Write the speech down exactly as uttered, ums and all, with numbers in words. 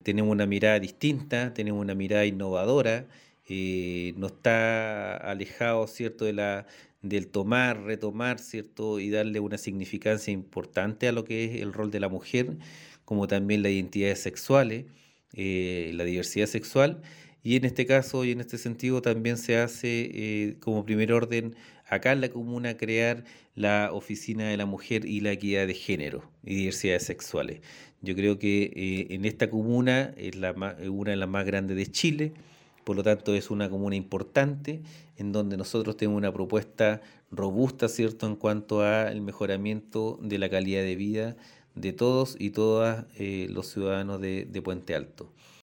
tenemos una mirada distinta, tenemos una mirada innovadora, eh, no está alejado, ¿cierto?, de la, del tomar, retomar, ¿cierto?, y darle una significancia importante a lo que es el rol de la mujer, como también las identidades sexuales, eh, la diversidad sexual. Y en este caso y en este sentido también se hace eh, como primer orden acá en la comuna crear la Oficina de la Mujer y la Equidad de Género y Diversidades Sexuales. Yo creo que eh, en esta comuna es la más- una de las más grandes de Chile, por lo tanto es una comuna importante en donde nosotros tenemos una propuesta robusta, ¿cierto?, en cuanto al mejoramiento de la calidad de vida de todos y todas eh, los ciudadanos de, de Puente Alto.